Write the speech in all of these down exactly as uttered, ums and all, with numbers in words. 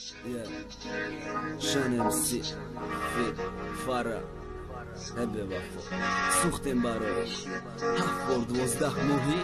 شانم سی فی فارا هبه وفا سوختم برای هفت دوازده ماهی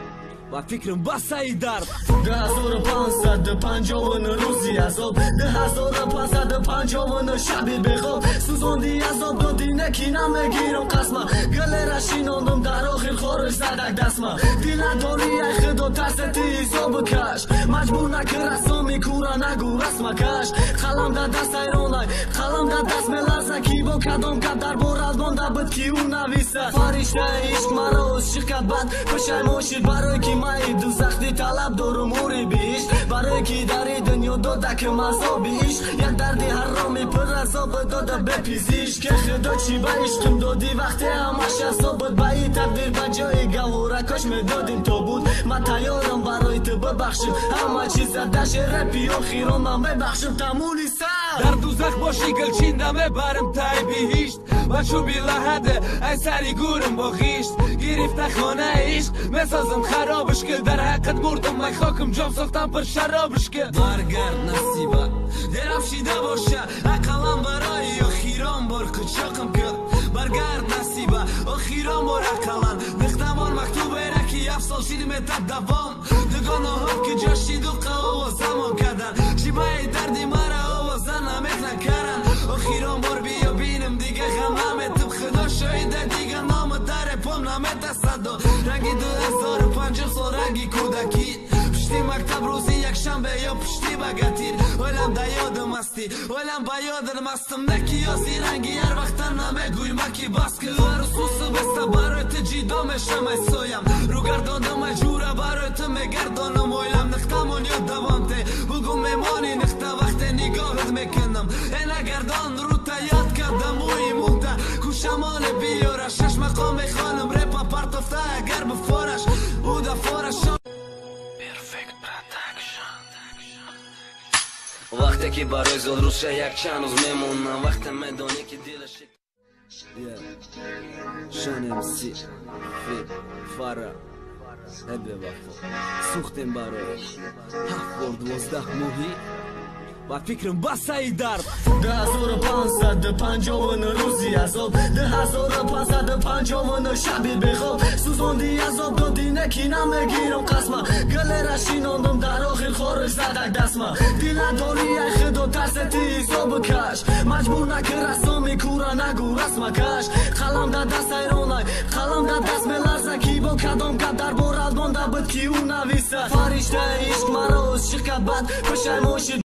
و فکرم بس ای درد ده هزار و پانصد و پنجاون روزی عذاب ده هزار و پانصد و پنجاون شبی بخواب سوزاندی عذاب دادی نکی نمیگیرم قسمه گله را شیناندم در آخر خارج زدک دستمه دیل نداری ای خدا ترستی حساب کش مجبور نکن رسامی کورا نگو رسم کش خلم در دست ایرانای خلم در دست ملرزه کی با کدام کد در بار از بانده بد کی اون نویسه فرشته عشق مرا از شرکت بد پشیماشید برای کی مای دوزختی طلب دارم اوری بیش برای کی در دنیا داده که مذابیش یک دردی حرامی پر عذاب داده بپیزیش که خدا چی به عشقم دادی وقتی همش عذاب بود به این تقدیر به جای گواره کاش میدادیم تا بود من تیارم برای تو ببخشم همه چیز دش رپی آخیران من ببخشم تمولی سر در دوزخ باشی گلچین دمه برم تای بیهیشت و چوبی لحده ای سری گورم با خیشت گرفت خانه عشق مسازم خرابش که در حقت مردم من خاکم جام ساختم پر شرابش که برگرد نصیبه درفشیده باشه اقلم برای آخیران بار کچاقم که برگرد نصیبه آخیران بار اقلن نختمان مکتوبه رکی افسال شیدیم تب دوام دگانه هم که جاشید و قواه زمان کردن شیبه دردی مرا آوازن نمیتن کرن آخیران بار بیا بینم دیگه غم نمیتم خدا شایده دیگه نام در پام نمیت صدا رنگی دو هزار و پنجاه سال رنگی کودکی پشتی مکتب روزی یک شنبه یا پشتی بگتیر ولم دا یادم استی ولم با یادم استم نکی یازی رنگی هر وقت نمیگوی مکی بس که هر سوس بسته برای تجیدا میشم ای سویم رو گردانم جوره برای تو میگردانم ویلم نختمون یا دوام ته بگو میمانی نخته وقت نگاهت میکنم این گردان رو تا یاد کردم اوی مونده کوشمان بیاره شش مقام خانم رپا پرتفته اگر بفارش او دا فارش وقتی که برای زل روشه یک چند روز میمونم وقتی میدانی که دیلش شانم سی فی فارا هبه وفا سوختم برای هفت دوازده ماهی و فکرم بس ای درد ده هزار و پانصد و پنجاون روزی عذاب ده هزار و پانصد و پنجاون شبی بخواب سوزاندی عذاب دادی نکی نمیگیرم قسمه گله را شیناندم در آخر خارج زدک دستمه دیل نداری ای خدا ترستی حساب کش مجبور نکن رسامی کورا نگو رسم کش خلم در دست ایرانای خلم در دست ملرزه کی با کدام کد در بار از بانده بد کی اون نویسه فرشته عشق مرا از شرکت بد پشیماشید